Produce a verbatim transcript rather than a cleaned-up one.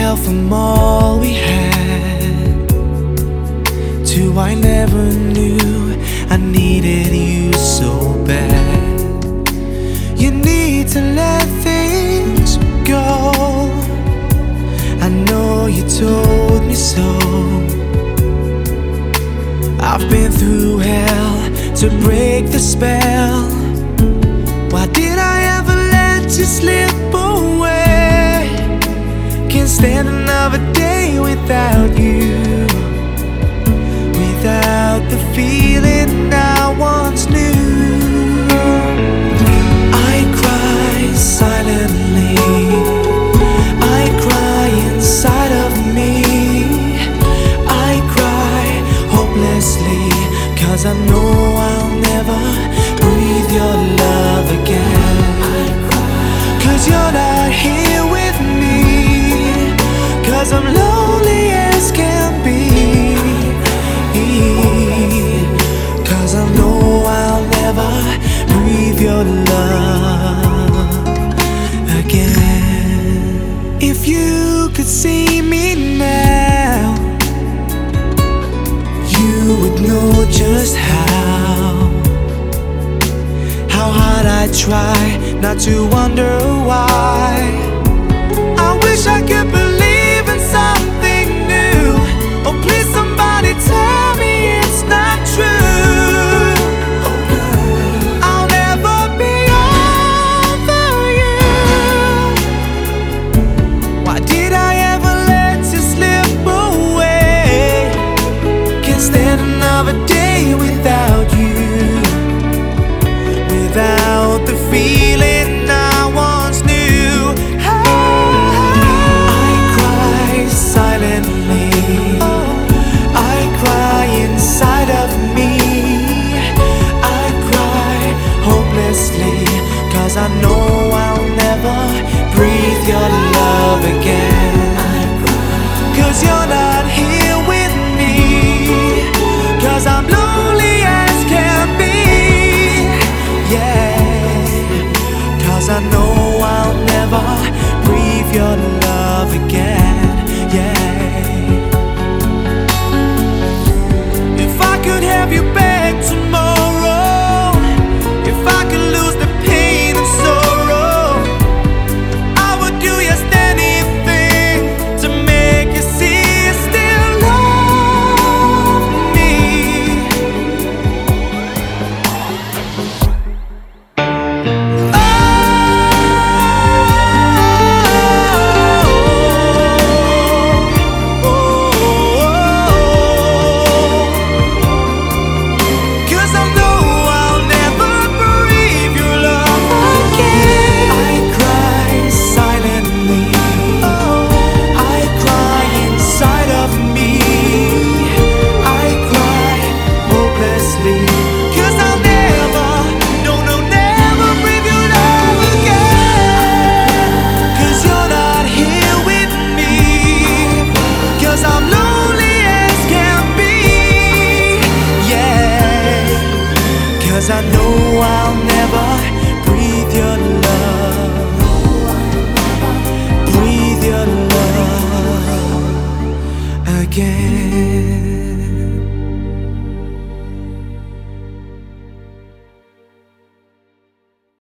fell from all we had to I never knew I needed you so bad. You need to let things go. I know you told me so. I've been through hell to break the spell. Why did I ever let you slip away? Can't stand another day without you, without the feeling I once knew. I cry silently, I cry inside of me. I cry hopelessly, 'cause I know I'll never breathe your love again. 'Cause you're not here with me, 'cause I'm lonely as can be. 'Cause I know I'll never breathe your love again. If you could see me now, you would know just how How hard I try not to wonder why. I wish I could believe in something new. Oh please somebody tell me it's not true. I'll never be over you. Why did I ever let you slip away? Can't stand another day without you, without the feeling I once knew. I cry silently, I cry inside of me. I cry hopelessly, 'cause I know I'll never breathe your love again. 'Cause you're not here with me, 'cause I'm lonely as can be. Yeah, 'cause I know I'll never breathe your love again. Yeah. If I could have you back tomorrow, if I could lose the pain and sorrow, I would do just anything to make you see you still love me. I know I'll never breathe your love, breathe your love again.